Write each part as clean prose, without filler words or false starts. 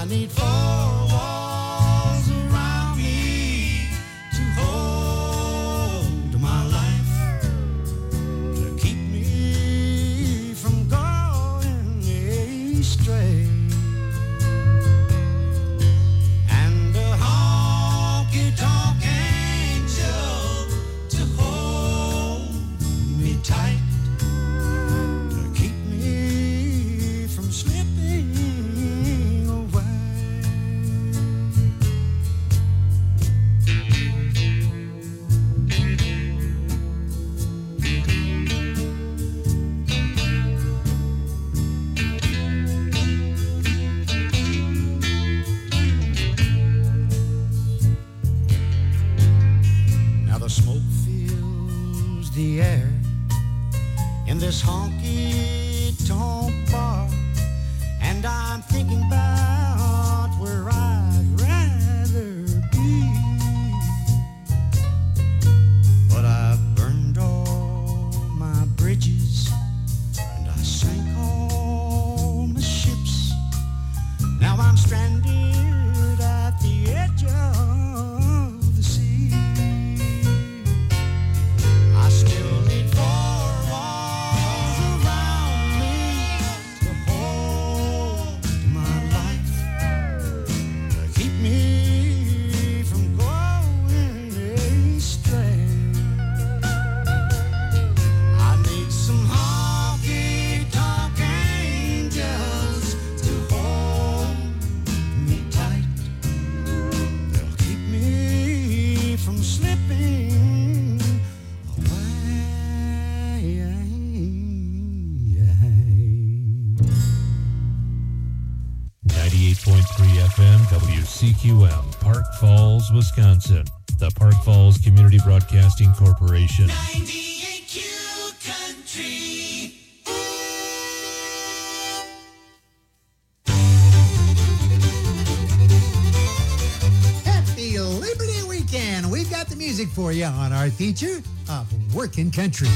need four walls around me to hold my life, to keep me from going astray. And a honky-tonk angel to hold me tight, to keep me from slipping away. Now the smoke fills the air in this honky-tonk bar, and I'm thinking about where I'd rather be. But I've burned all my bridges and I sank all my ships. Now I'm stranded at the edge of the sea. I still need four walls around me to hold my life, to keep me from going astray. I need some honky-tonk angels to hold me tight. They'll keep me from slipping away. 98.3 FM WCQM, Park Falls, Wisconsin. The Park Falls Community Broadcasting Corporation. 98Q Country. Happy Liberty Weekend! We've got the music for you on our feature of Workin' Country.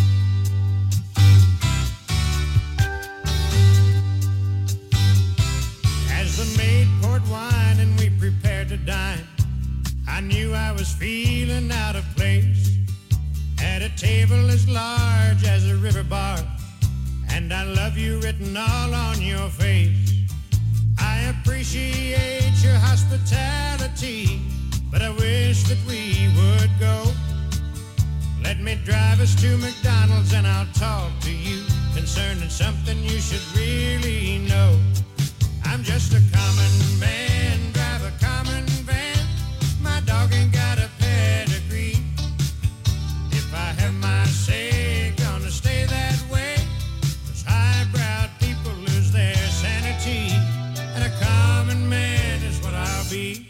As the maid poured wine and we prepared to dine, I knew I was feeling out of place. At a table as large as a river bar, and I love you written all on your face. I appreciate your hospitality, but I wish that we would go. Let me drive us to McDonald's and I'll talk to you concerning something you should really know. I'm just a common man, drive a common van. My dog ain't got a pedigree. If I have my say, gonna stay that way. 'Cause highbrow people lose their sanity, and a common man is what I'll be.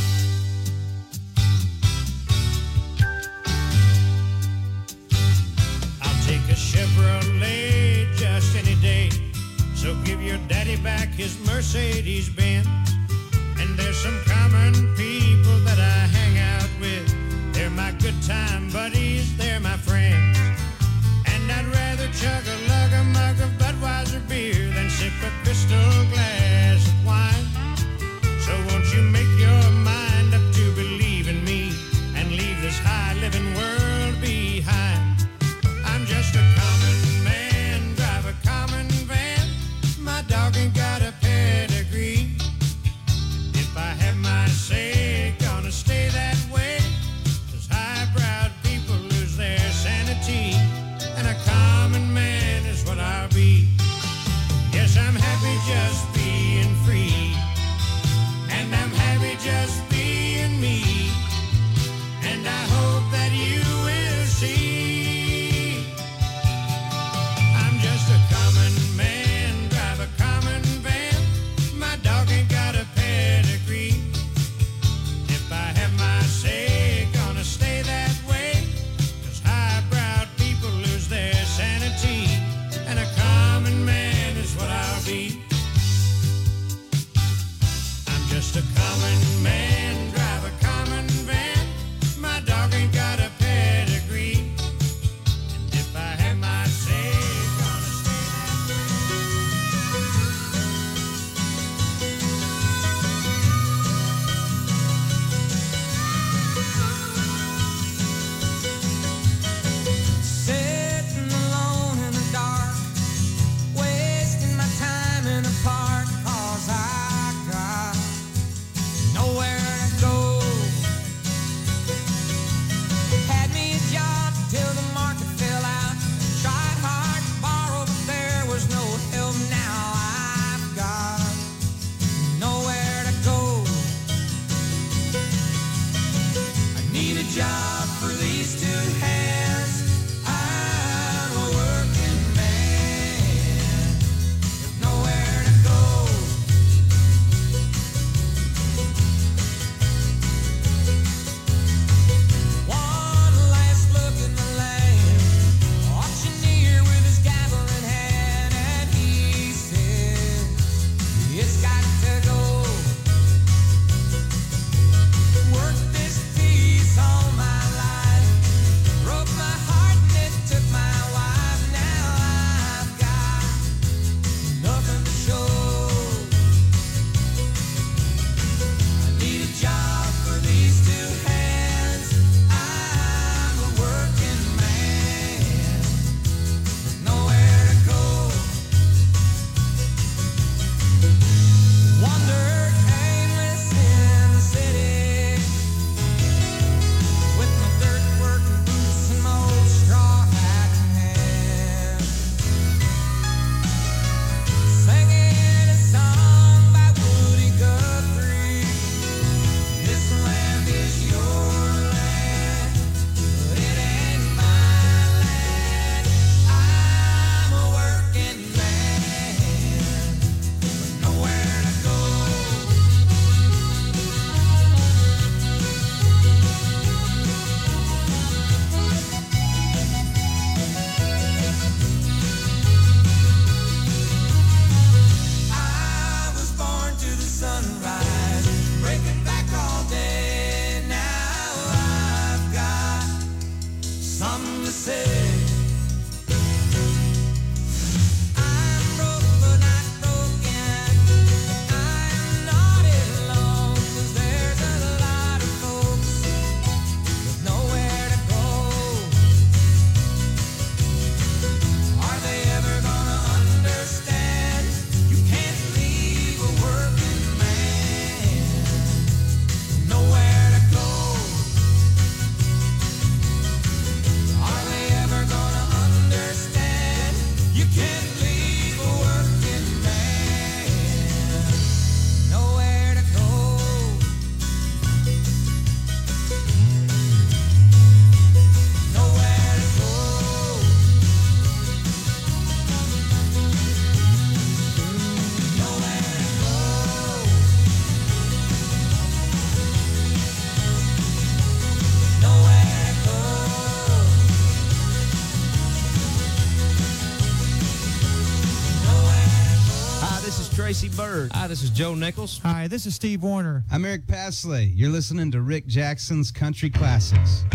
I'll take a Chevrolet just any day. So give your daddy back his Mercedes-Benz. And there's some common people that I hang out with. They're my good time buddies, they're my friends. And I'd rather chug a lug, a mug of Budweiser beer than sip a crystal glass of wine. So won't you make your mind up to believe in me and leave this high-living world behind. I'm just a common man, drive a common van. My dog ain't got a pedigree. If I have my say, gonna stay that way. 'Cause highbrow people lose their sanity, and a common man is what I'll be. Yes, I'm happy just being free, and I'm happy just being me. And I hope that you will see. I'm just a common man, drive a common van. My dog ain't got a pedigree. If I have my say, gonna stay that way. 'Cause highbrow people lose their sanity, and a common man is what I'll be. I'm just a common man, drive a common van. My dog ain't got a pedigree. And if I have my say, gonna stay that way. Tracy Bird. Hi, this is Joe Nichols. Hi, this is Steve Wariner. I'm Eric Pasley. You're listening to Rick Jackson's Country Classics.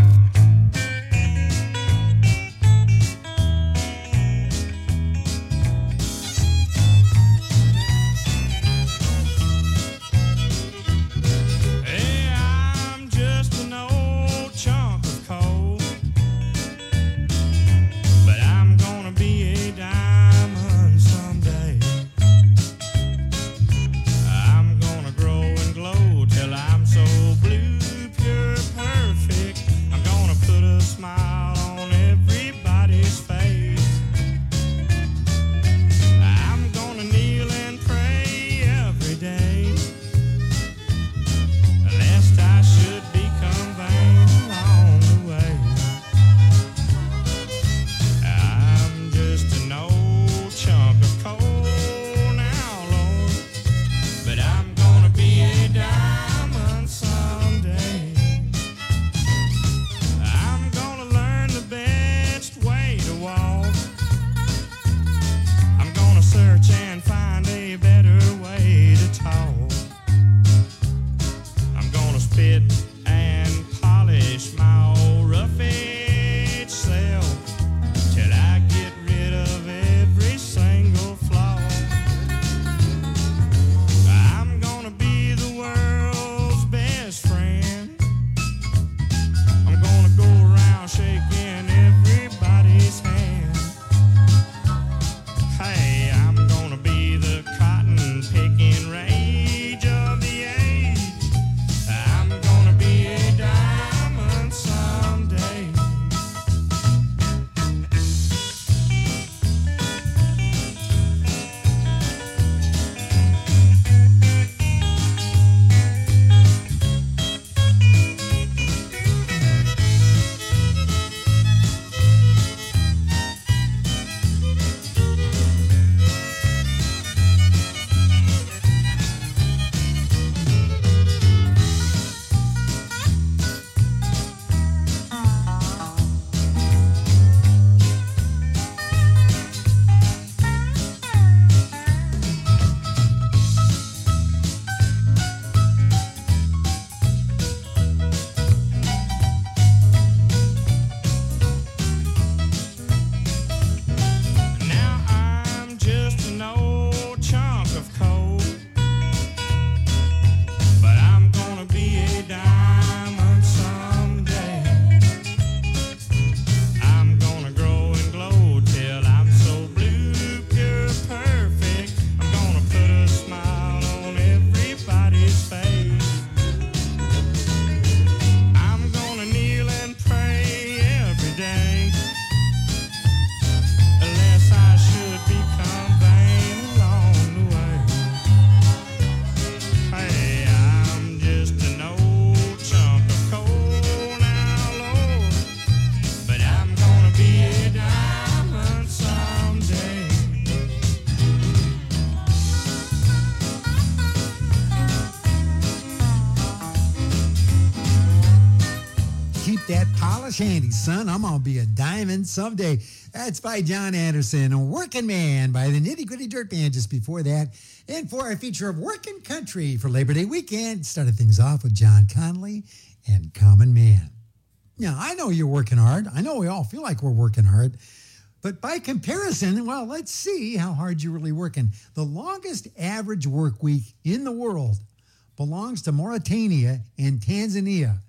Handy, son. I'm gonna be a diamond someday. That's by John Anderson. Working Man by the Nitty Gritty Dirt Band just before that. And for our feature of Working Country for Labor Day weekend, started things off with John Connolly and Common Man. Now, I know you're working hard. I know we all feel like we're working hard. But by comparison, well, let's see how hard you're really working. The longest average work week in the world belongs to Mauritania and Tanzania.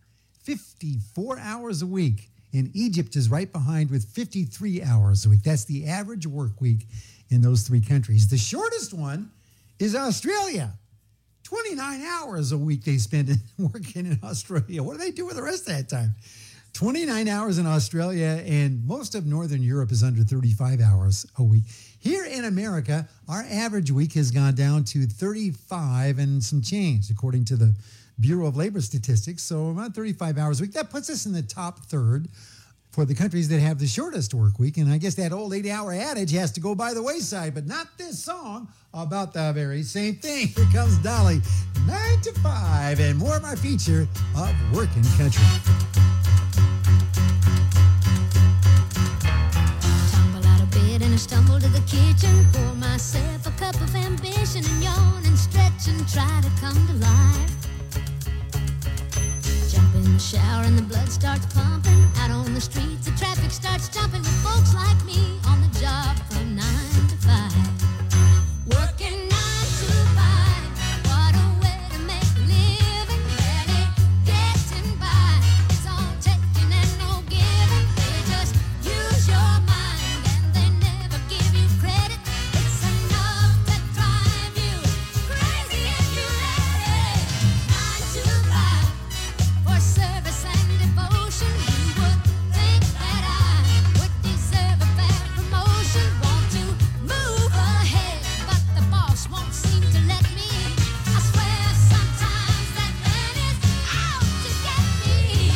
54 hours a week. And Egypt is right behind with 53 hours a week. That's the average work week in those three countries. The shortest one is Australia. 29 hours a week they spend working in Australia. What do they do with the rest of that time? 29 hours in Australia, and most of Northern Europe is under 35 hours a week. Here in America, our average week has gone down to 35 and some change, according to the Bureau of Labor Statistics. So about 35 hours a week. That puts us in the top third for the countries that have the shortest work week. And I guess that old 8-hour adage has to go by the wayside, but not this song about the very same thing. Here comes Dolly, 9 to 5, and more of our feature of Working Country. Tumble out of bed and I stumble to the kitchen, pour myself a cup of ambition and yawn and stretch and try to come to life. Jump in the shower and the blood starts pumping. Out on the streets, the traffic starts jumping with folks like me on the job from 9 to 5. Working 9 to 5, what a way to make a living. Barely getting by, it's all taking and no giving. They just use your mind and they never give you credit. It's enough to drive you crazy if you let it. 9 to 5, for service and devotion. You would think that I would deserve a fair promotion. Want to move ahead, but the boss won't seem to let me. I swear sometimes that man is out to get me.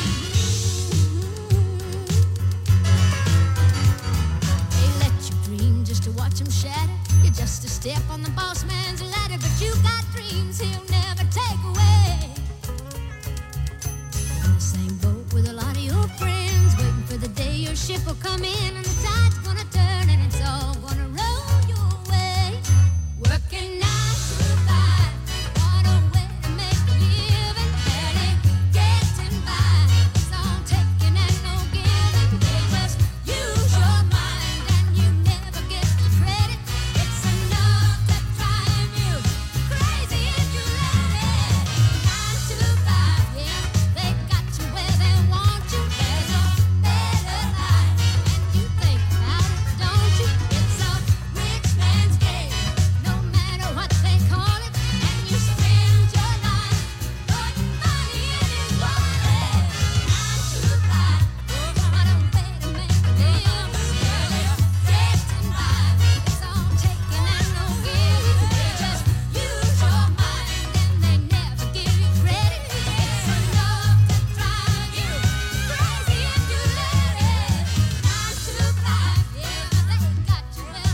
They let you dream just to watch him shatter. You're just a step on the boss man's ladder, but you got dreams he'll never take away. In the same boat with a lot of your friends, waiting for the day your ship will come in and the tide's gonna turn and it's all gonna roll your way. Working 9 to 5, what a way to make a living. Barely getting by, it's all taking and no giving. They just use your mind and you never get the credit. It's enough to drive you crazy if you let it. 9 to 5, yeah, they got you where they want you. There's a better life, and you think about it, don't you? It's a rich man's game, no matter what they call it. And you spend your life putting money in his wallet. 9 to 5, what a way to make a living. Barely getting by, it's all taking and no giving. They just use your mind and they never give you credit. It's enough to drive you crazy if you let it. 9 to 5, yeah, they got you well.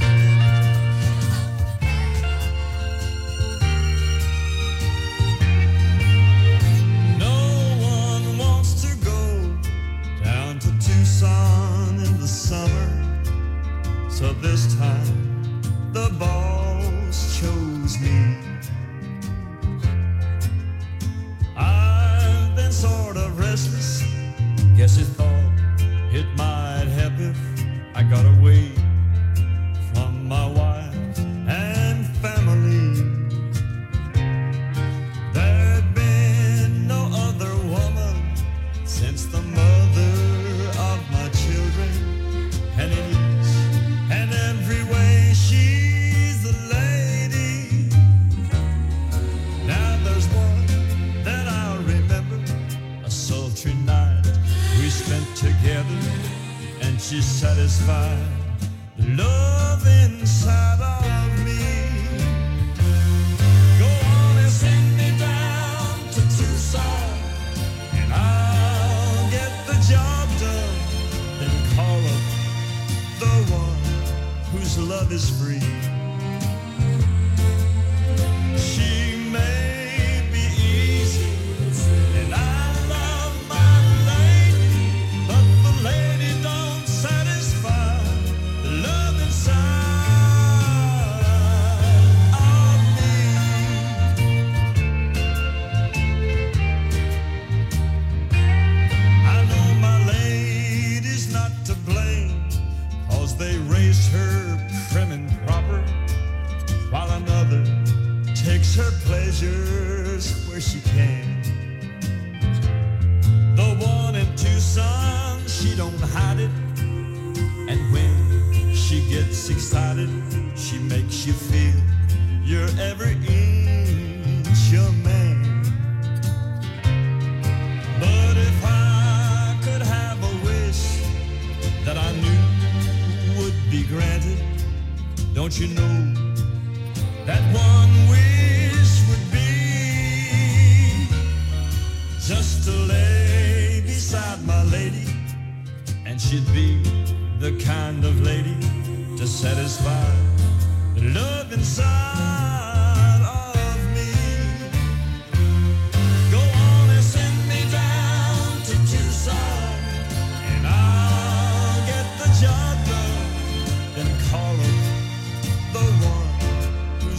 No one wants to go down to Tucson in the summer. So this time the boss chose me. I've been sort of restless. Guess he thought it might help if I got away from my wife and family. There'd been no other woman since the mother of my children, and in each and every way she's a lady. Now there's one that I remember, a sultry night we spent together, and she satisfied the love inside of me. Go on and send me down to Tucson, and I'll get the job done. Then call up the one whose love is free. She may be easy, and I love my lady, but the lady don't satisfy the love inside of me. I know my lady's not to blame, 'cause they raised her prim and proper, while another takes her pleasures where she can. The one in Tucson, she don't hide it, and when she gets excited, she makes you feel you're every inch a man. But if I could have a wish that I knew would be granted, don't you know that one wish would be just to lay beside my lady, and she'd be the kind of lady to satisfy the love inside of me. Go on and send me down to Tucson, and I'll get the job done. Then call up the one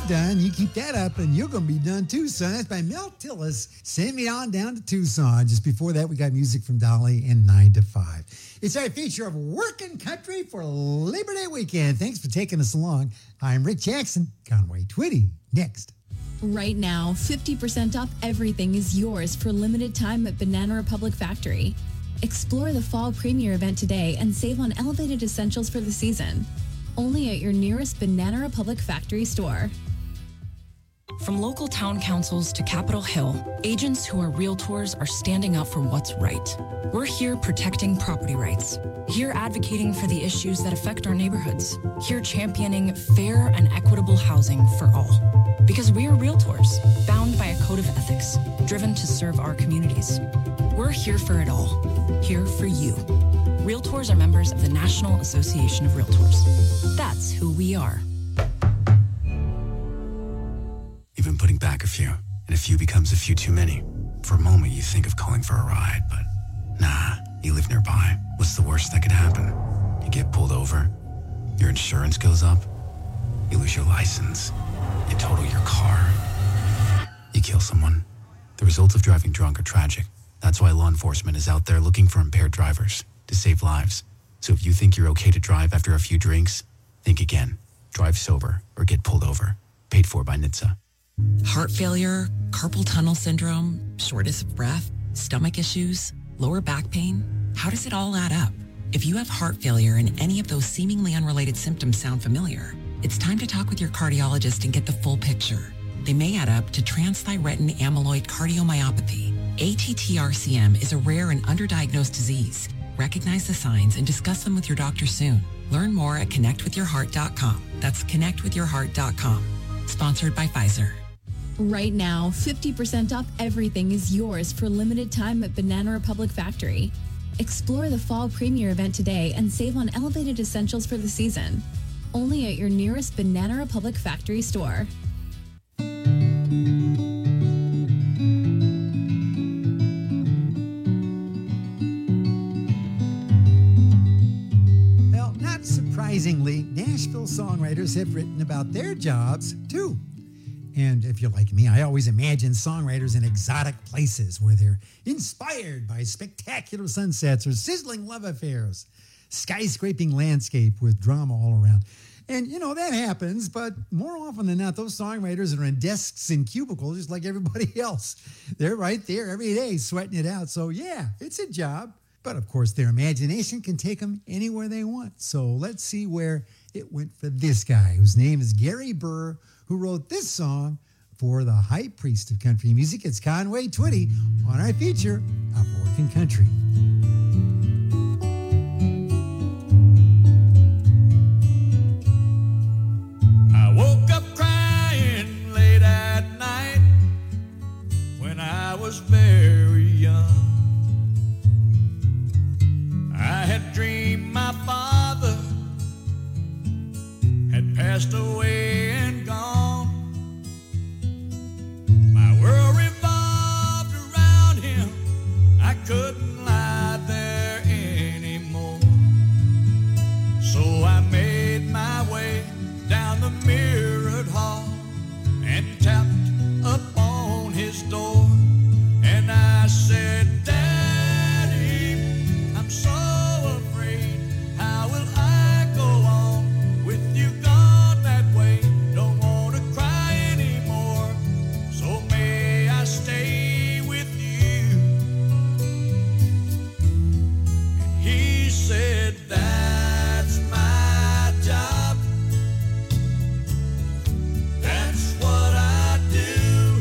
I've done. You keep that up and you're going to be done too, son. That's by Mel Tillis. Send me on down to Tucson. Just before that, we got music from Dolly and 9 to 5. It's our feature of Working Country for Labor Day weekend. Thanks for taking us along. I'm Rick Jackson, Conway Twitty. Next. Right now, 50% off everything is yours for limited time at Banana Republic Factory. Explore the fall premiere event today and save on elevated essentials for the season. Only at your nearest Banana Republic Factory store. From local town councils to Capitol Hill, agents who are realtors are standing up for what's right. We're here protecting property rights. Here advocating for the issues that affect our neighborhoods. Here championing fair and equitable housing for all. Because we are realtors, bound by a code of ethics, driven to serve our communities. We're here for it all. Here for you. Realtors are members of the National Association of Realtors. That's who we are. You've been putting back a few, and a few becomes a few too many. For a moment, you think of calling for a ride, but nah, you live nearby. What's the worst that could happen? You get pulled over, your insurance goes up, you lose your license, you total your car, you kill someone. The results of driving drunk are tragic. That's why law enforcement is out there looking for impaired drivers to save lives. So if you think you're okay to drive after a few drinks, think again. Drive sober or get pulled over. Paid for by NHTSA. Heart failure, carpal tunnel syndrome, shortness of breath, stomach issues, lower back pain. How does it all add up? If you have heart failure and any of those seemingly unrelated symptoms sound familiar, it's time to talk with your cardiologist and get the full picture. They may add up to transthyretin amyloid cardiomyopathy. ATTR-CM is a rare and underdiagnosed disease. Recognize the signs and discuss them with your doctor soon. Learn more at connectwithyourheart.com. That's connectwithyourheart.com. Sponsored by Pfizer. Right now, 50% off everything is yours for limited time at Banana Republic Factory. Explore the fall premiere event today and save on elevated essentials for the season. Only at your nearest Banana Republic Factory store. Well, not surprisingly, Nashville songwriters have written about their jobs too. And if you're like me, I always imagine songwriters in exotic places where they're inspired by spectacular sunsets or sizzling love affairs, skyscraping landscape with drama all around. And, you know, that happens, but more often than not, those songwriters are in desks and cubicles just like everybody else. They're right there every day sweating it out. So, yeah, it's a job. But, of course, their imagination can take them anywhere they want. So let's see where it went for this guy, whose name is Gary Burr, who wrote this song for the high priest of country music. It's Conway Twitty on our feature of Working Country. I woke up crying late at night when I was very young. I had dreamed my father had passed away and gone. My world revolved around him. I couldn't lie there anymore. So I made my way down the mirrored hall and tapped upon his door. And I said, Daddy, I'm so afraid. How will I go on with you gone that way? Don't want to cry anymore. So may I stay with you? And he said, that's my job. That's what I do.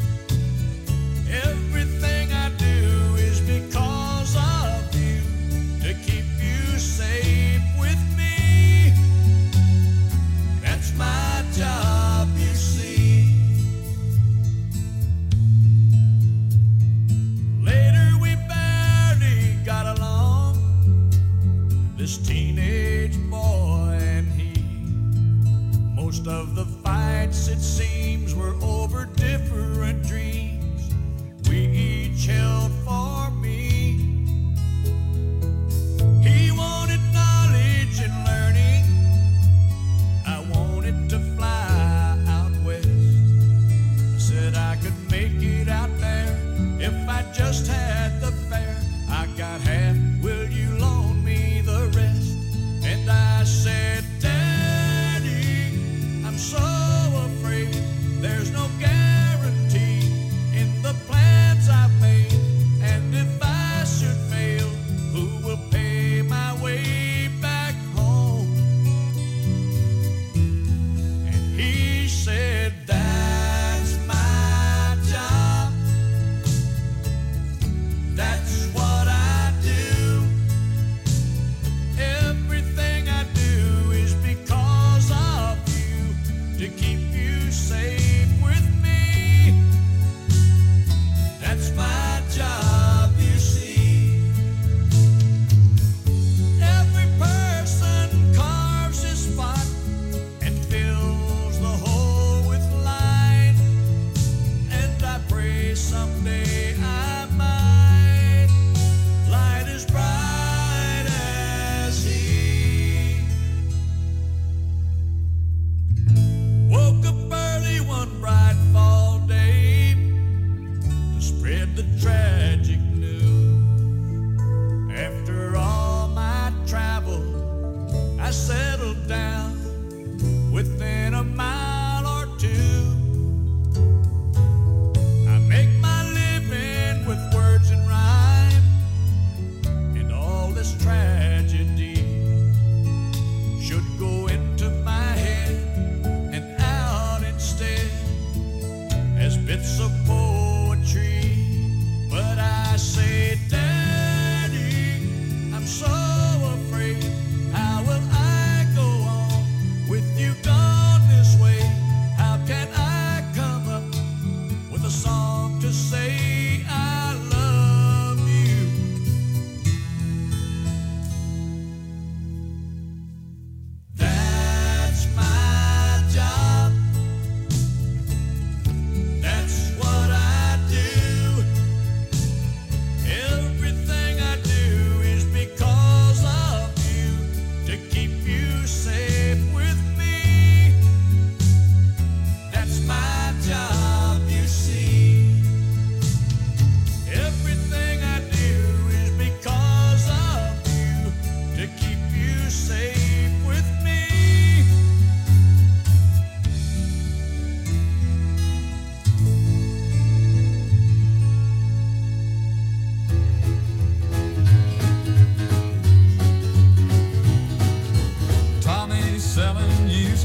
Everything I do is because of you, to keep you safe with me. That's my job, you see. Later we barely got along, this teenage boy and he. Most of the fights, it seems, were over different dreams we each held for me. He wanted knowledge and learning. I wanted to fly out west.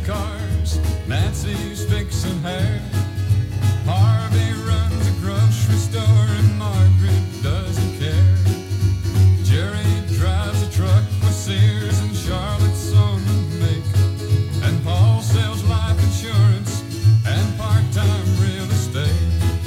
cars. Nancy's fixing hair. Harvey runs a grocery store and Margaret doesn't care. Jerry drives a truck for Sears and Charlotte's on the make. And Paul sells life insurance and part-time real estate.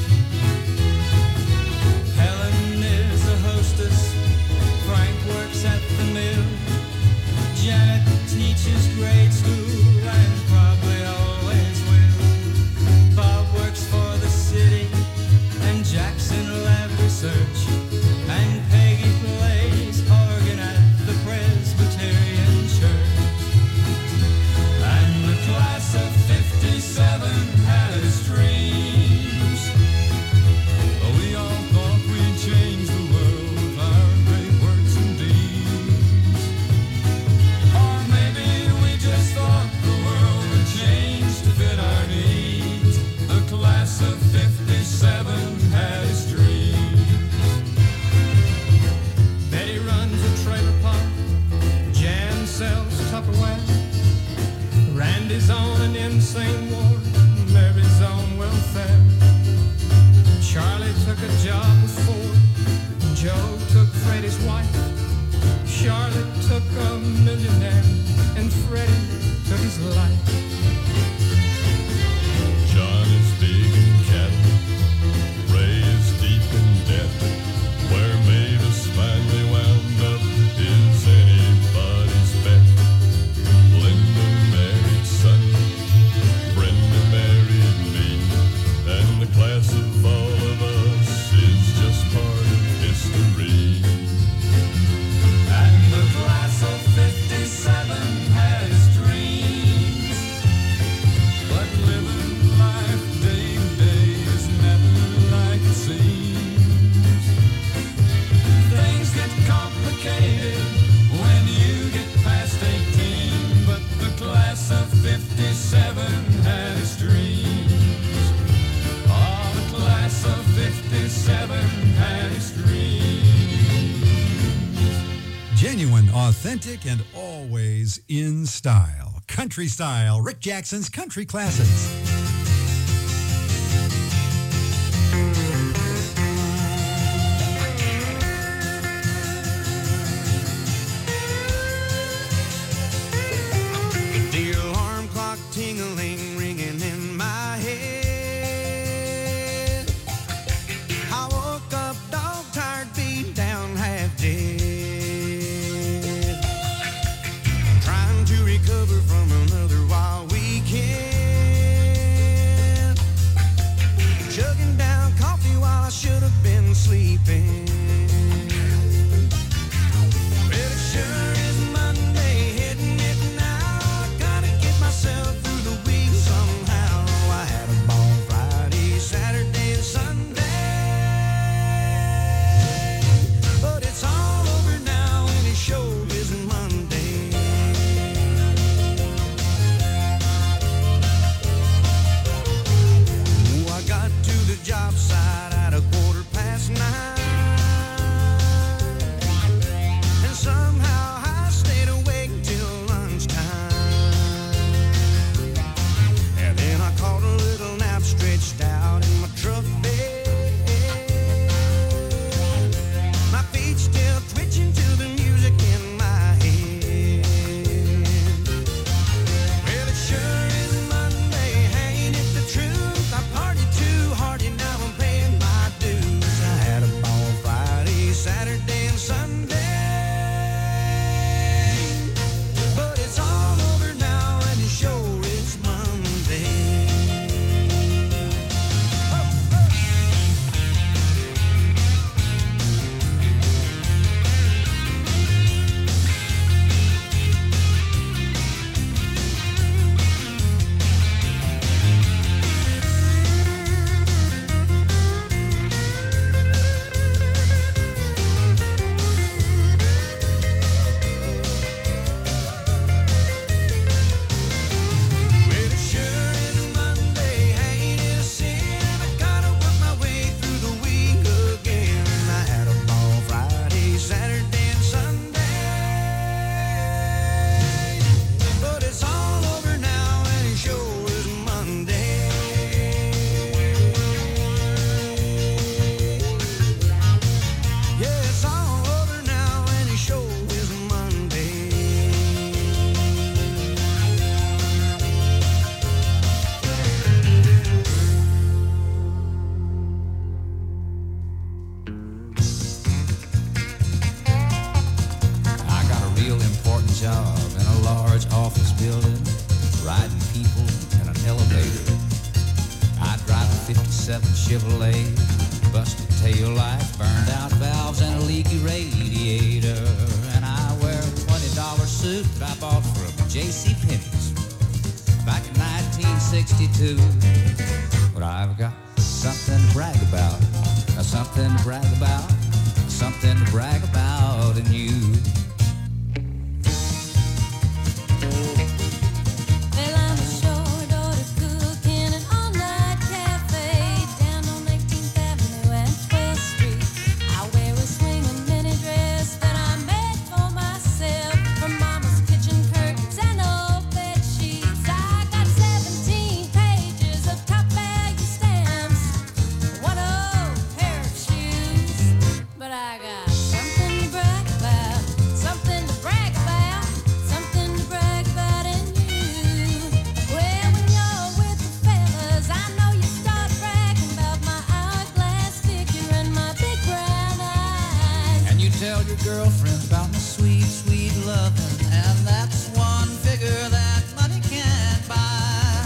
Helen is a hostess. Frank works at the mill. Janet teaches grade school and probably always will. Bob works for the city and Jackson lab research. And Peggy plays organ at the Presbyterian Church. And the class of 57 had its dreams. We all thought we'd change the world with our great works and deeds. Or maybe we just thought the world would change to fit our needs. The class of 57 had its dreams. Betty runs a trailer park. Jan sells Tupperware. Randy's on an insane ward. Mary's on welfare. Charlie took a job with Ford. Joe took Freddie's wife. Charlotte took a millionaire. And Freddie took his life. John is big and cattle. Ray is deep in debt. Where Mavis finally wound up is anybody's bet. Linda married Sonny. Brenda married me. And the class of all of us is just part of history. And the class of 57 has dreams. But living life day to day is never like it seems. Things get complicated when you get past 18. But the class of 57 has dreams. Oh, the class of 57 has dreams. Genuine, authentic, and always in style. Country style. Rick Jackson's Country Classics. The alarm clock ting-a-ling ringing in my head. I woke up dog-tired, beat down, half dead. Trying to recover from another wild weekend. elevator. I drive a 57 Chevrolet, busted tail lights, burned out valves, and a leaky radiator. And I wear a $20 suit that I bought from JCPenney's back in 1962. But I've got something to brag about, something to brag about, something to brag about in you. Well, I'm a short order cook in an all-night cafe down on 18th Avenue and 12th Street. I wear a swinging mini dress that I made for myself from Mama's kitchen curtains and old bed sheets. I got 17 pages of top value stamps, one old pair of shoes. But I got something to brag about, something to brag about, something to brag about in you. Well, when you're with the fellas, I know you start bragging about my hourglass figure and my big brown eyes. And you tell your girlfriend about my sweet, sweet loving, and that's one figure that money can't buy.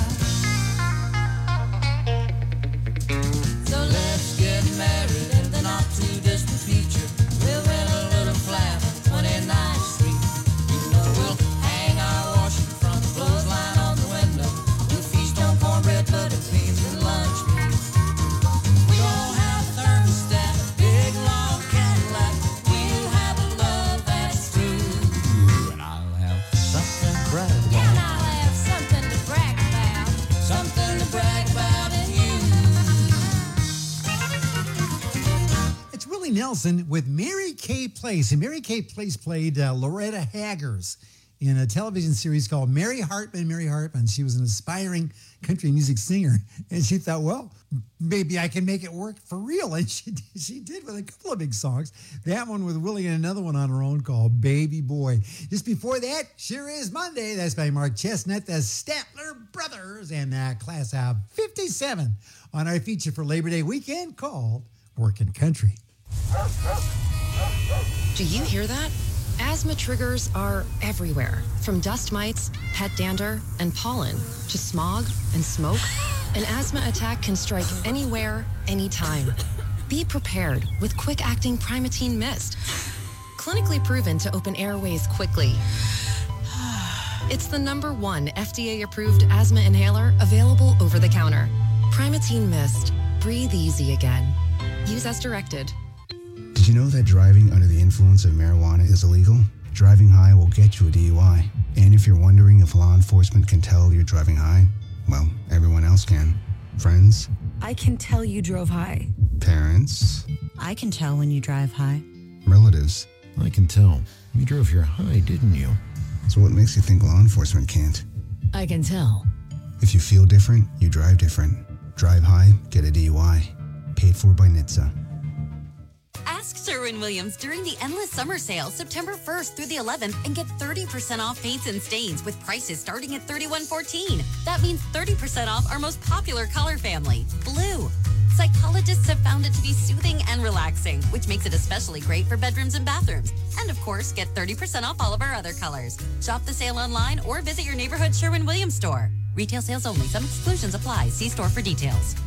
So let's get married in the not too distant future. We'll rent a little flat on 29th Street. You know we'll hang our washing from the clothesline on the window. We'll feast on cornbread, butter beans, and lunch meat. We won't have a thermostat, a big long Cadillac. We'll have a love that's true. And I'll have something to brag Yeah, and about, I'll have something to brag about, something to brag about in you. It's Willie Nelson with Mary Kay Place. And Mary Kay Place played Loretta Haggers in a television series called Mary Hartman. Mary Hartman, she was an aspiring country music singer. And she thought, well, maybe I can make it work for real. And she did with a couple of big songs. That one with Willie and another one on her own called Baby Boy. Just before that, Sure Is Monday. That's by Mark Chestnut, the Statler Brothers, and class of 57 on our feature for Labor Day weekend called Workin' Country. Do you hear that? Asthma triggers are everywhere, from dust mites, pet dander, and pollen, to smog and smoke. An asthma attack can strike anywhere, anytime. Be prepared with quick-acting Primatene Mist. Clinically proven to open airways quickly. It's the #1 FDA-approved asthma inhaler available over the counter. Primatene Mist. Breathe easy again. Use as directed. Did you know that driving under the influence of marijuana is illegal? Driving high will get you a DUI. And if you're wondering if law enforcement can tell you're driving high, well, everyone else can. Friends, I can tell you drove high. parents, I can tell when you drive high. relatives. I can tell. You drove your high, didn't you? So what makes you think law enforcement can't? I can tell. If you feel different, you drive different. Drive high, get a DUI. Paid for by NHTSA. Ask Sherwin-Williams during the Endless Summer Sale, September 1st through the 11th, and get 30% off paints and stains with prices starting at $31.14. That means 30% off our most popular color family, blue. Psychologists have found it to be soothing and relaxing, which makes it especially great for bedrooms and bathrooms. And of course, get 30% off all of our other colors. Shop the sale online or visit your neighborhood Sherwin-Williams store. Retail sales only. Some exclusions apply. See store for details.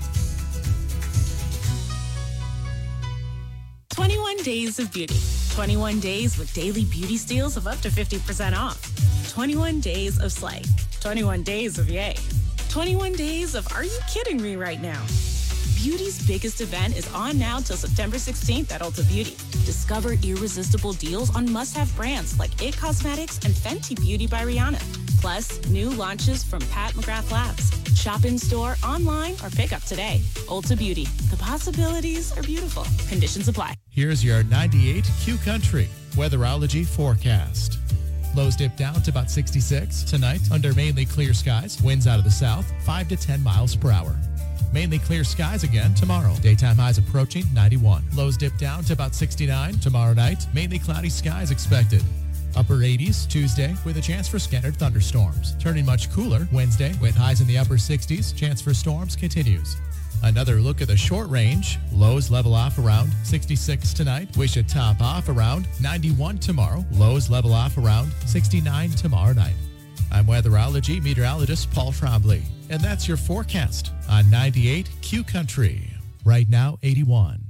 21 Days of Beauty. 21 days with daily beauty steals of up to 50% off. 21 days of Slay. 21 days of Yay. 21 days of Are You Kidding Me right now? Beauty's biggest event is on now till September 16th at Ulta Beauty. Discover irresistible deals on must-have brands like IT Cosmetics and Fenty Beauty by Rihanna. Plus, new launches from Pat McGrath Labs. Shop in store, online, or pick up today. Ulta Beauty. The possibilities are beautiful. Conditions apply. Here's your 98 Q Country weatherology forecast. Lows dip down to about 66 tonight under mainly clear skies. Winds out of the south, 5 to 10 miles per hour. Mainly clear skies again tomorrow. Daytime highs approaching 91. Lows dip down to about 69 tomorrow night. Mainly cloudy skies expected. Upper 80s Tuesday with a chance for scattered thunderstorms. Turning much cooler Wednesday with highs in the upper 60s. Chance for storms continues. Another look at the short range. Lows level off around 66 tonight. We should top off around 91 tomorrow. Lows level off around 69 tomorrow night. I'm weatherology meteorologist Paul Trombley, and that's your forecast on 98 Q Country. Right now, 81.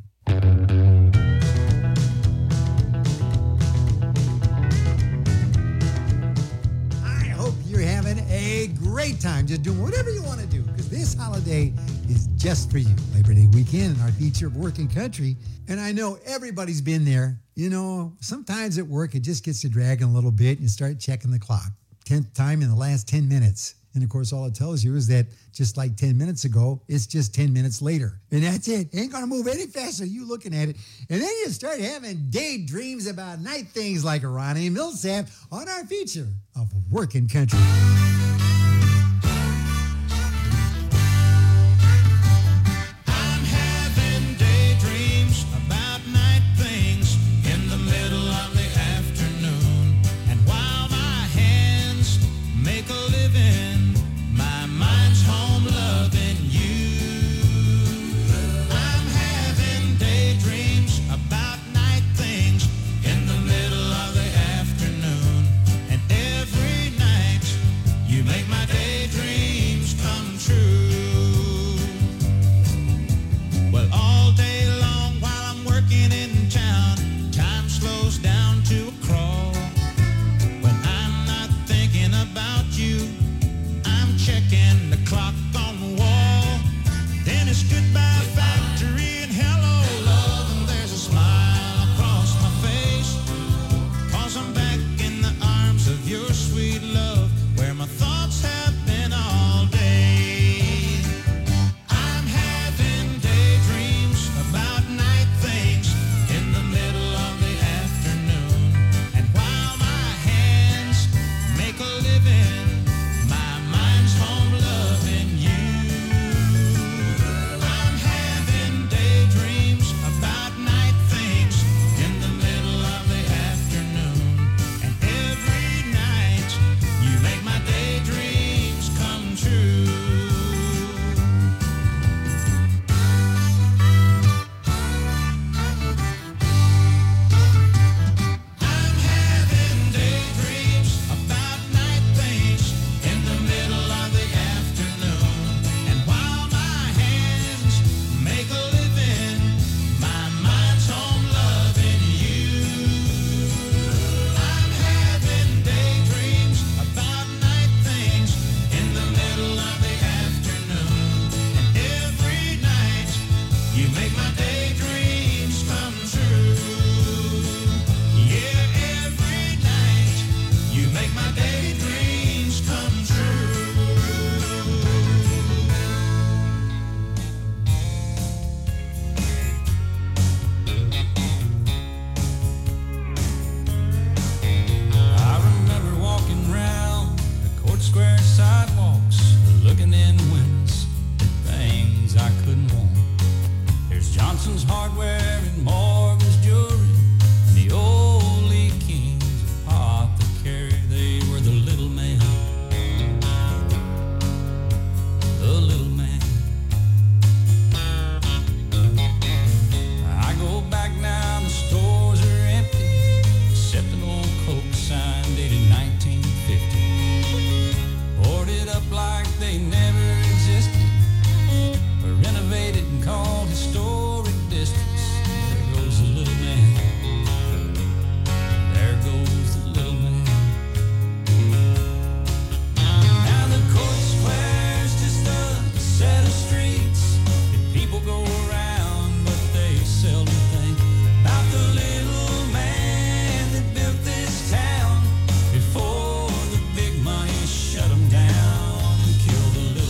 I hope you're having a great time just doing whatever you want to do, because this holiday is just for you. Labor Day weekend and our feature of Working Country. And I know everybody's been there. You know, sometimes at work it just gets to dragging a little bit and you start checking the clock. 10th time in the last 10 minutes. And of course, all it tells you is that just like 10 minutes ago, it's just 10 minutes later. And that's it. Ain't going to move any faster you looking at it. And then you start having daydreams about night things like Ronnie Millsap on our feature of Working Country. I'm having daydreams about night things in the middle of the afternoon. And while my hands make a living, my mind's home loving you. I'm having daydreams about night things in the middle of the afternoon. And every night you make my daydreams come true. Well, all day long while I'm working in town, time slows down to a crawl. When I'm not thinking about you, I'm checking the clock on the wall. Then it's goodbye factory and hello love, and there's a smile across my face, 'cause I'm back in the arms of your sweet love, where my thoughts have been all day. I'm having daydreams about night things in the middle of the afternoon. And while my hands make a living, my mind's home loving you. I'm having daydreams about night things in the middle of the afternoon. And every night you make my daydreams come true. I'm having daydreams about night things in the middle of the afternoon. And while my hands make a living, my mind's home loving you. I'm having daydreams about night things in the middle of the afternoon. And every night you make my daydreams come true. Yeah, every night you make my daydreams come true. I remember walking round the Court Square sidewalks, looking in windows at things I couldn't want. There's Johnson's Hardware and Morgan's Jewelry, and the old Lee Kings Apothecary. They were the little man, the little man. I go back now, the stores are empty, except an old Coke sign dated 1950. Boarded up like they never existed, or renovated and called historic districts. There goes the little man. There goes the little man. Now the Court Square's just a set of streets that people go around, but they seldom think about the little man that built this town before the big money shut him down and killed the little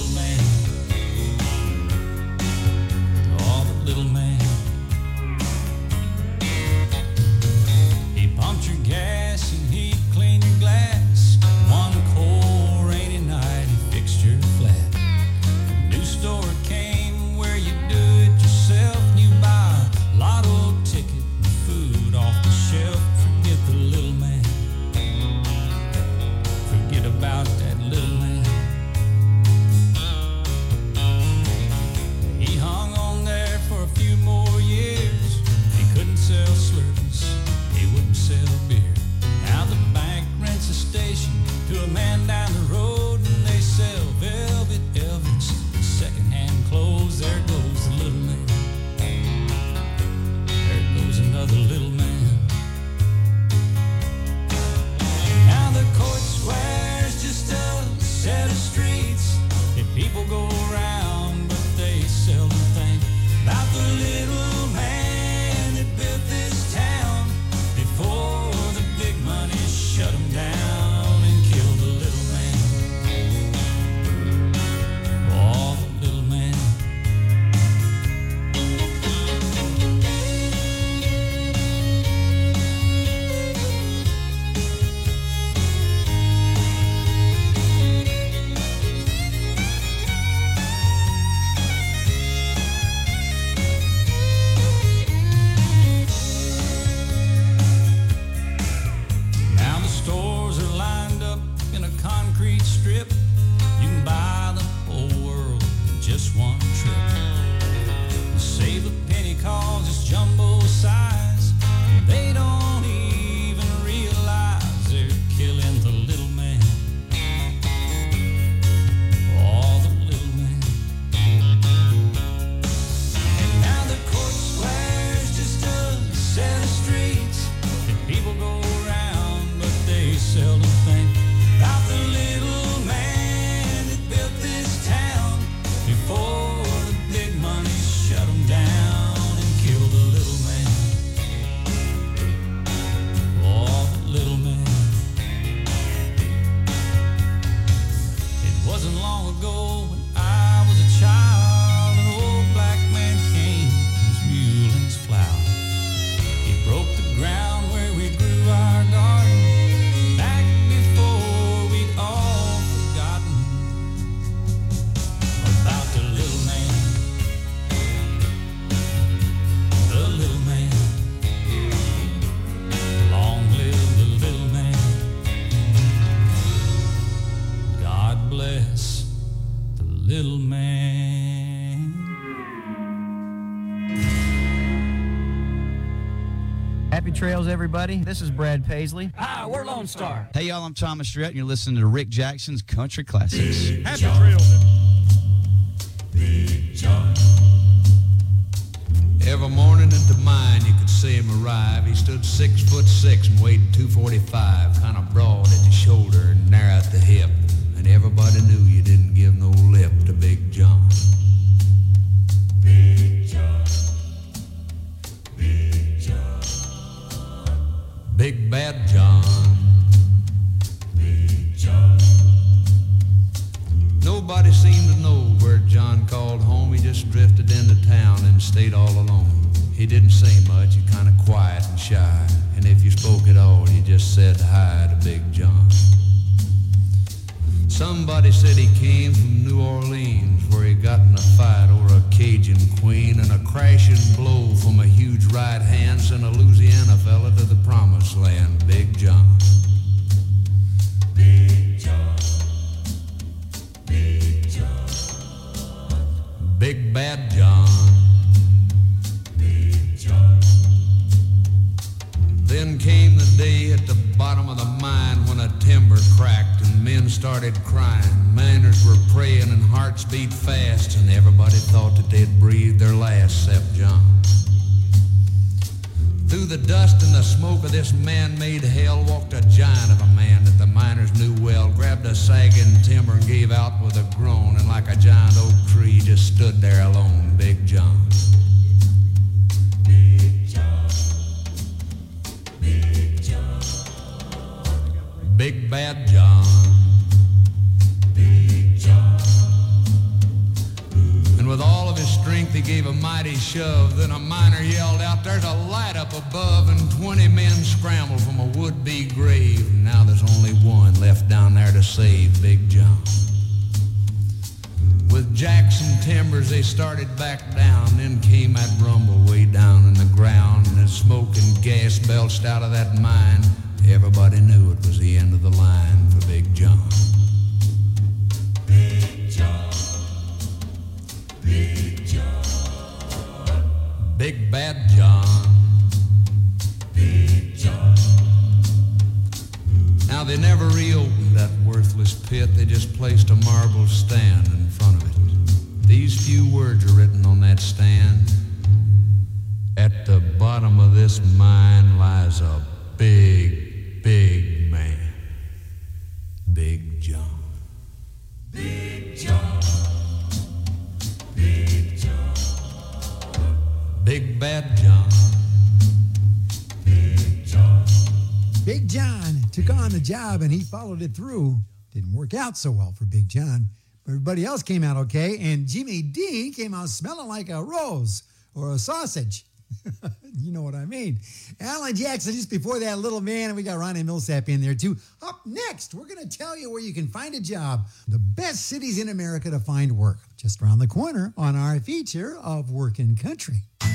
jumbo size. They don't even realize they're killing the little man. Oh, the little man. And now the court square's just a set of streets that people go around, but they seldom think about the little man that built this town before the big money shut him down and killed the little man. Oh, the little man. It wasn't long ago when I was a child, an old black man came, his mule and his plow. He broke the ground where we grew our garden, back before we'd all forgotten about the little man. The little man. Long live the little man. God bless the little man. Happy trails, everybody. This is Brad Paisley. Hi, we're Lone Star. Hey, y'all, I'm Thomas Stretton. You're listening to Rick Jackson's Country Classics. Happy trails. Every morning at the mine, you could see him arrive. He stood 6'6" and weighed 245, kind of broad at the shoulder and narrow at the hip. And everybody knew you didn't give no lip to Big John. Big John. Big John. Big Bad John. Big John. Nobody seemed to know where John called home. He just drifted into town and stayed all alone. He didn't say much, he kind of quiet and shy. And if you spoke at all, you just said hi to Big John. Somebody said he came from New Orleans, where he got in a fight over a Cajun queen, and a crashing blow from a huge right hand sent a Louisiana fella to the promised land. Big John. Big John. Big John. Big Bad John. Big John. Then came the day at the bottom of the mine when a timber cracked and men started crying. Miners were praying and hearts beat fast, and everybody thought that they'd breathed their last except John. Through the dust and the smoke of this man-made hell walked a giant of a man that the miners knew well, grabbed a sagging timber and gave out with a groan, and like a giant oak tree just stood there alone. Big John. Big John. Big John. Big Bad John. Big John. And with all of his strength he gave a mighty shove. Then a miner yelled out, "There's a light up above," and 20 men scrambled from a would-be grave. Now there's only one left down there to save Big John. With Jackson timbers they started back down. Then came that rumble way down in the ground, and as smoke and gas belched out of that mine, everybody knew it was the end of the line for Big John. Big John. Big John. Big Bad John. Big John. Now they never reopened that worthless pit. They just placed a marble stand in front of it. These few words are written on that stand. At the bottom of this mine lies a big, big man. Big John. Big John. Big John. Big Bad John. Big John. Big John took on the job and he followed it through. Didn't work out so well for Big John. But everybody else came out okay, and Jimmy Dean came out smelling like a rose or a sausage. You know what I mean. Alan Jackson just before that, Little Man, and we got Ronnie Millsap in there too. Up next, we're going to tell you where you can find a job. The best cities in America to find work. Just around the corner on our feature of Workin' Country.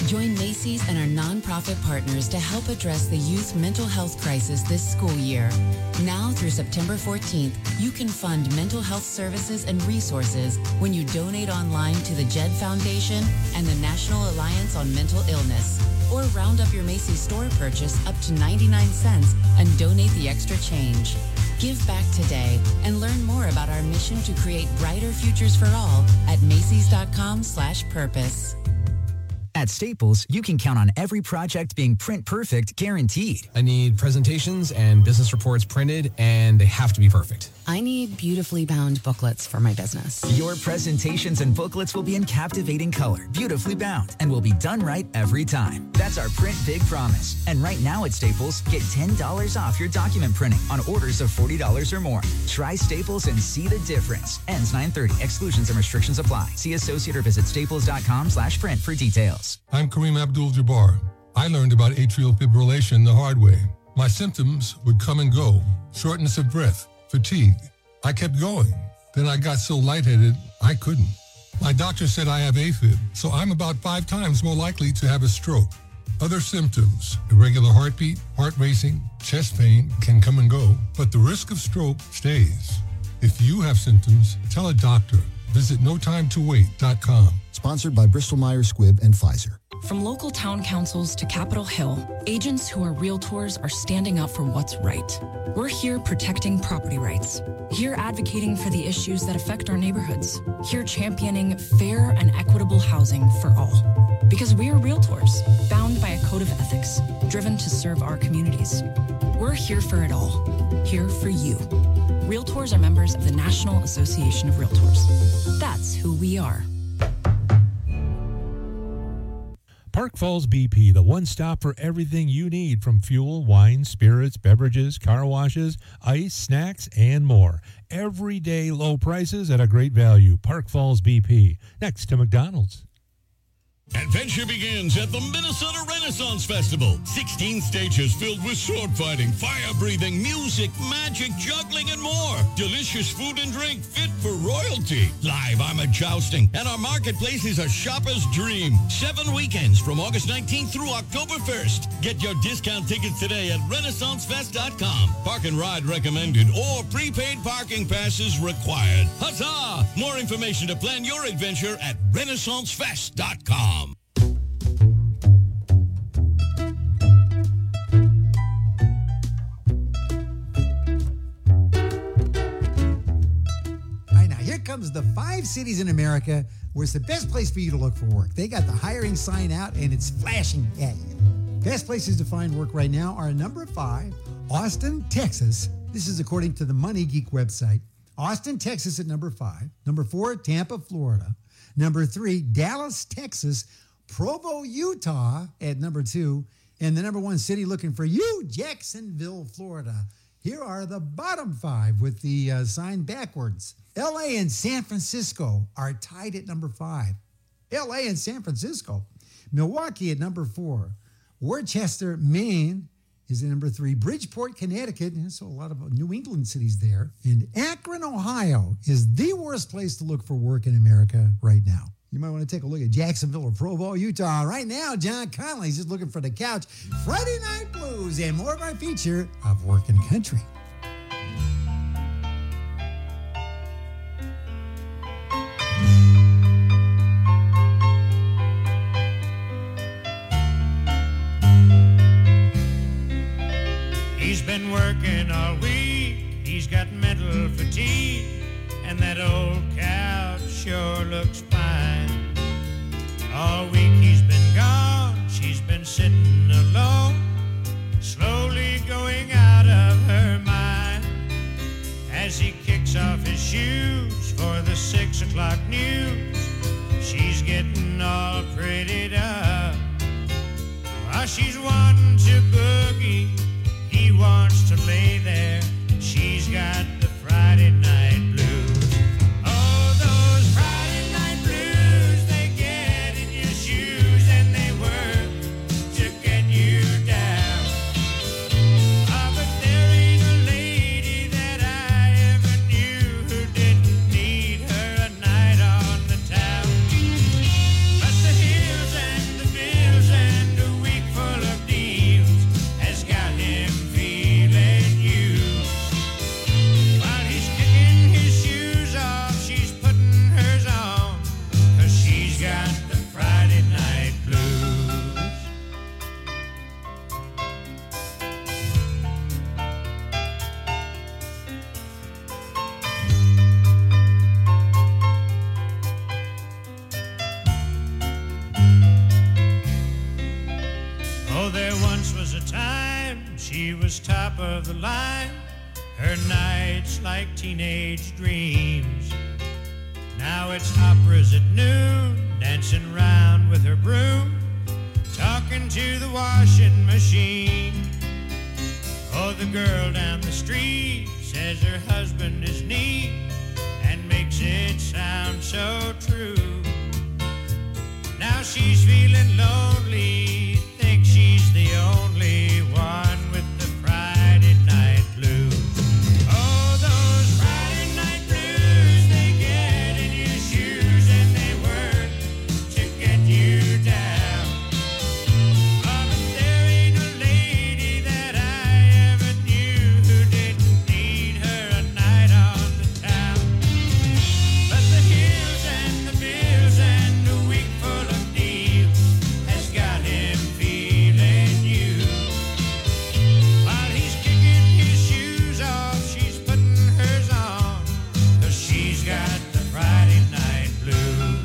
Join Macy's and our nonprofit partners to help address the youth mental health crisis this school year. Now through September 14th, you can fund mental health services and resources when you donate online to the JED Foundation and the National Alliance on Mental Illness. Or round up your Macy's store purchase up to 99 cents and donate the extra change. Give back today and learn more about our mission to create brighter futures for all at Macys.com/purpose. At Staples, you can count on every project being print perfect, guaranteed. I need presentations and business reports printed, and they have to be perfect. I need beautifully bound booklets for my business. Your presentations and booklets will be in captivating color, beautifully bound, and will be done right every time. That's our Print Big promise. And right now at Staples, get $10 off your document printing on orders of $40 or more. Try Staples and see the difference. Ends 9/30. Exclusions and restrictions apply. See associate or visit staples.com/print for details. I'm Kareem Abdul-Jabbar. I learned about atrial fibrillation the hard way. My symptoms would come and go. Shortness of breath, fatigue. I kept going. Then I got so lightheaded, I couldn't. My doctor said I have AFib, so I'm about 5 times more likely to have a stroke. Other symptoms, irregular heartbeat, heart racing, chest pain can come and go, but the risk of stroke stays. If you have symptoms, tell a doctor. Visit notimetowait.com. Sponsored by Bristol-Myers Squibb and Pfizer. From local town councils to Capitol Hill, agents who are realtors are standing up for what's right. We're here protecting property rights. Here advocating for the issues that affect our neighborhoods. Here championing fair and equitable housing for all. Because we are realtors, bound by a code of ethics, driven to serve our communities. We're here for it all. Here for you. Realtors are members of the National Association of Realtors. That's who we are. Park Falls BP, the one stop for everything you need from fuel, wine, spirits, beverages, car washes, ice, snacks, and more. Everyday low prices at a great value. Park Falls BP, next to McDonald's. Adventure begins at the Minnesota Renaissance Festival. 16 stages filled with sword fighting, fire breathing, music, magic, juggling, and more. Delicious food and drink fit for royalty. Live armored jousting, and our marketplace is a shopper's dream. 7 weekends from August 19th through October 1st. Get your discount tickets today at RenaissanceFest.com. Park and ride recommended or prepaid parking passes required. Huzzah! More information to plan your adventure at RenaissanceFest.com. Here comes the 5 cities in America where it's the best place for you to look for work. They got the hiring sign out and it's flashing at you. Best places to find work right now are number 5, Austin, Texas. This is according to the Money Geek website. Austin, Texas at number 5. Number 4, Tampa, Florida. Number 3, Dallas, Texas. Provo, Utah at number 2. And the number 1 city looking for you, Jacksonville, Florida. Here are the bottom 5 with the sign backwards. LA and San Francisco are tied at number 5. LA and San Francisco. Milwaukee at number 4. Worcester, Maine is at number 3. Bridgeport, Connecticut, and so a lot of New England cities there. And Akron, Ohio is the worst place to look for work in America right now. You might want to take a look at Jacksonville or Provo, Utah. Right now, John Connolly's just looking for the couch. Friday Night Blues and more of our feature of Working Country. He's been working all week, he's got mental fatigue, and that old couch sure looks fine. All week he's been gone, she's been sitting alone, slowly going out of her mind. As he kicks off his shoes for the 6 o'clock news, she's getting all prettied up. While she's wanting to boogie, he wants to lay there. She's got the Friday night blues. Oh, those Friday night blues, they get in your shoes and they work to get you down. Ah, but there ain't a lady that I ever knew who didn't need her a night on the town. But the hills and the bills of the line, her nights like teenage dreams. Now it's operas at noon, dancing round with her broom, talking to the washing machine. Oh, the girl down the street says her husband is neat and makes it sound so true. Now she's feeling lonely, thinks she's the only one with the Friday night blues. Oh, those Friday night blues, they get in your shoes and they work to get you down. Oh, but there ain't a lady that I ever knew who didn't need her a night on the town. But the hills and the bills and the week full of deals has got him feeling you. While he's kicking his shoes off, she's putting hers on, 'cause she's got the Friday night blues.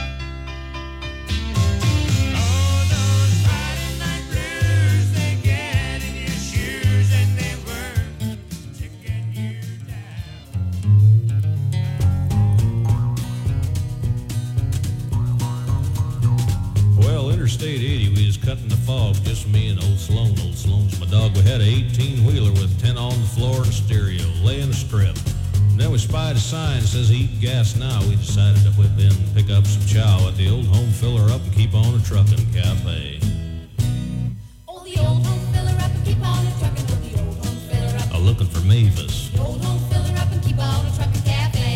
Oh, those Friday night blues, they get in your shoes and they work to get you down. Well, Interstate 80, we was cutting the fog, just me and old Sloan. Old Sloan's my dog. We had a 18-wheeler with 10 on the floor and a stereo, laying a strip. And then we spied a sign that says eat gas now. We decided to whip in and pick up some chow at the old home filler up and keep on a truckin' cafe. Oh, the old home filler up and keep on a truckin'. Oh, the old home filler up. Looking for Mavis. The old home filler up and keep on a truckin' cafe.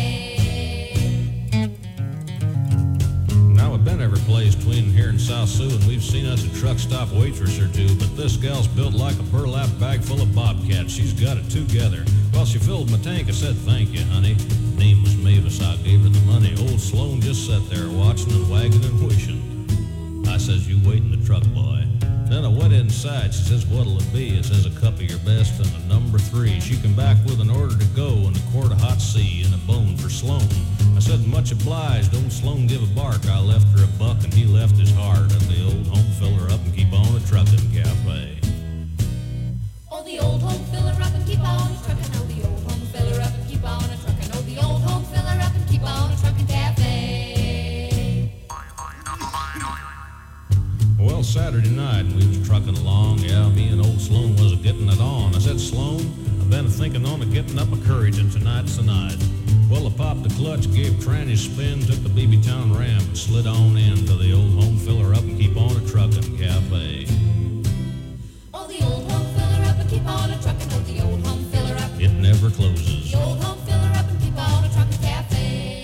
Now we've been every place between here and South Sioux, and we've seen us a truck stop waitress or two, but this gal's built like a burlap bag full of bobcats. She's got it together. Well, she filled my tank. I said, thank you, honey. Name was Mavis. I gave her the money. Old Sloan just sat there watching and wagging and wishing. I says, you wait in the truck, boy. Then I went inside. She says, what'll it be? It says a cup of your best and a number 3. She come back with an order to go and a quart of hot C and a bone for Sloan. I said, much obliged. Old Sloan give a bark. I left her a buck and he left his heart at the old home filler up and keep on a truckin' cafe. Oh, the old home filler up and keep on a truckin'. Oh, the old home filler up and keep on a truckin'. Oh, the old home filler up and keep on a truckin' cafe. Well, Saturday night, and we was trucking along. Yeah, me and old Sloan was getting it on. I said, Sloan, I've been thinking on getting up my courage, and tonight's the night. Well, I popped the clutch, gave tranny a spin, took the BB Town ramp, and slid on into the old home filler up and keep on a truckin' cafe. Oh, the old home filler up and keep on a truckin'. Oh, the old home filler up. It never closes. The old home filler up and keep on a truckin' cafe.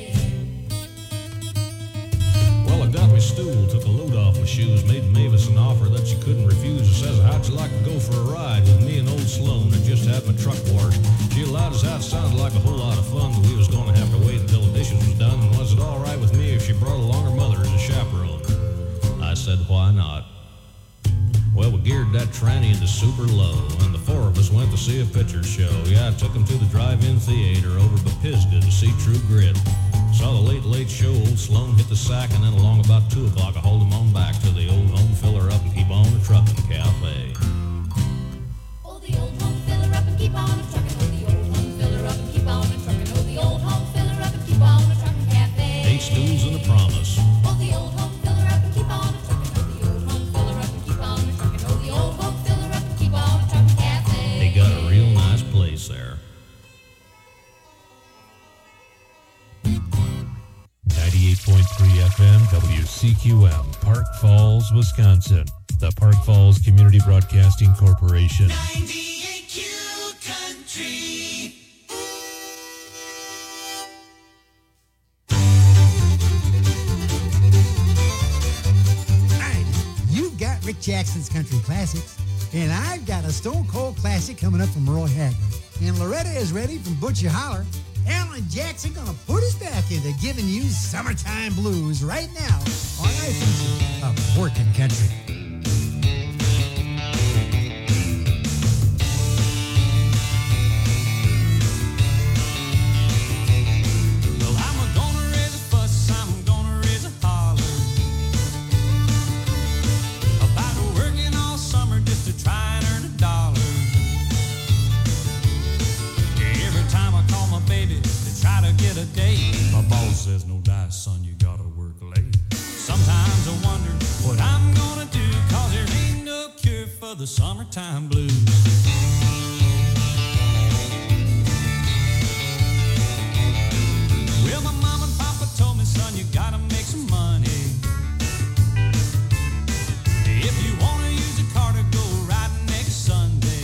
Well, I got my stool, took a load off my shoes, made Mavis an offer that she couldn't refuse. I says, how'd you like to go for a ride with me and old Sloan? I just had my truck washed. She allowed us out. Sounded like a whole lot of fun, but we was going to have to wait until the dishes was done. And was it all right with me if she brought along her mother as a chaperone? I said, why not? Well, we geared that tranny into super low, and the 4 of us went to see a picture show. Yeah, I took him to the drive-in theater over by Pisgah to see True Grit. Saw the late show. Old Sloan hit the sack, and then along about 2 o'clock, I hauled him on back to the old home filler up and keep on a truckin' cafe. Oh, the old home filler up and keep on a truckin'. Oh, the old home filler up and keep on a truckin'. Oh, the old home filler up and keep on a truckin' cafe. 8 stools and a promise. Oh, the old home filler up and keep on a truckin'. Oh, the old home filler up and keep on a truckin'. Oh, the old home filler up and keep on a truckin' cafe. They got a real nice place there. 98.3 FM WCQM, Park Falls, Wisconsin. The Park Falls Community Broadcasting Corporation. 98Q Country. Alright, you've got Rick Jackson's Country Classics, and I've got a Stone Cold Classic coming up from Roy Haggard. And Loretta is ready from Butcher Holler. Alan Jackson gonna put us back into giving you summertime blues right now on our feature of Working Country. Well, I'm gonna raise a fuss, I'm gonna raise a holler about working all summer just to try and earn a dollar. there's no dice, son, you gotta work late. Sometimes I wonder what I'm gonna do, 'cause there ain't no cure for the summertime blues. Well, my mom and papa told me, son, you gotta make some money. If you wanna use a car to go riding next Sunday.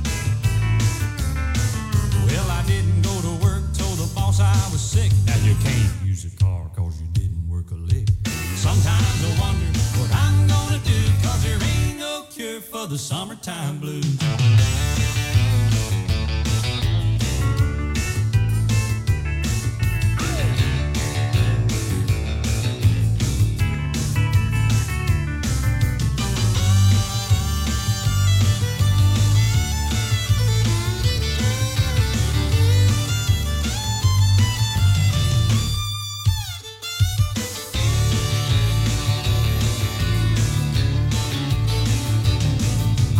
Well, I didn't go to work, told the boss I was sick. Now you can't use a car 'cause you didn't work a lick. Sometimes I wonder what I'm gonna do, 'cause there ain't no cure for the summertime blues.